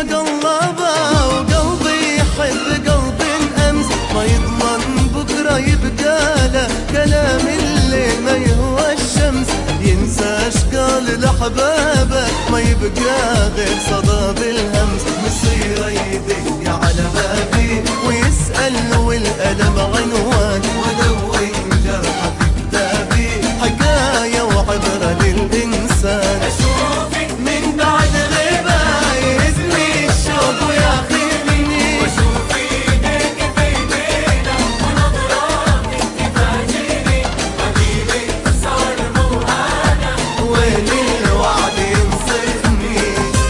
قلبه وقلبي يحب قلب الأمس، ما يضمن بكرة يبقى له كلام الليل ما يهوى الشمس، ينسى اشقال لأحبابه ما يبقى غير صدى بالهمس، مصيره يدق على بابي ويسأل والألم عنوان، ولو إن جرحه في كتابي حكاية وعبرة للإنسان. أشوفك من بعد غيبة يهزني الشوق وياخذني، وأشوف إيديك في إيدينا ونظراتك تفاجئني، حبيبي صار مو أنا وين الوعد ينصفني.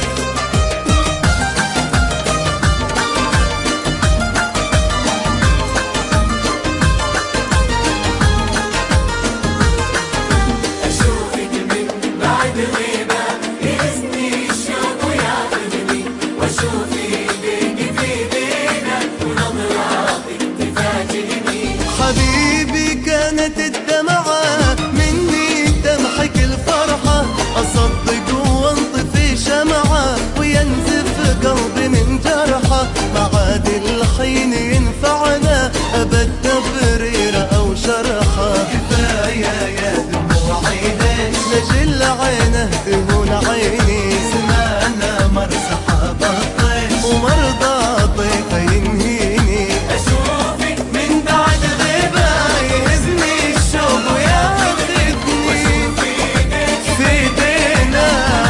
بعد غيبة يهزني الشوق وياخذني، واشوف ايديك في ايدينا ونظراتك تفاجئني. حبيبي كانت الدمعة مني تمحك الفرحة، اصدق وانطفي شمعة وينزف قلبي من جرحة، ما عاد الحين ينفعنا ابد تبرير او شرحة. كفاية يا دموع عيني نجل عينه تهون عيني، سمعنا مر سحاب الطيش ومرضى طيفه ينهيني. اشوفك من بعد غيبه يهزني الشوق وياخذني، واشوف ايديك في ايدينا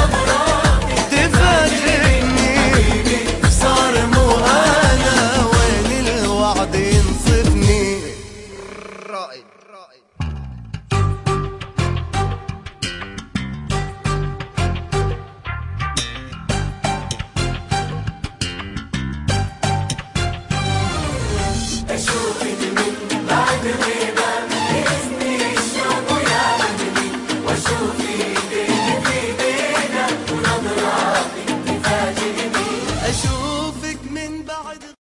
تفاجئني، صار مو انا وين الوعد ينصفني. رائد أشوفك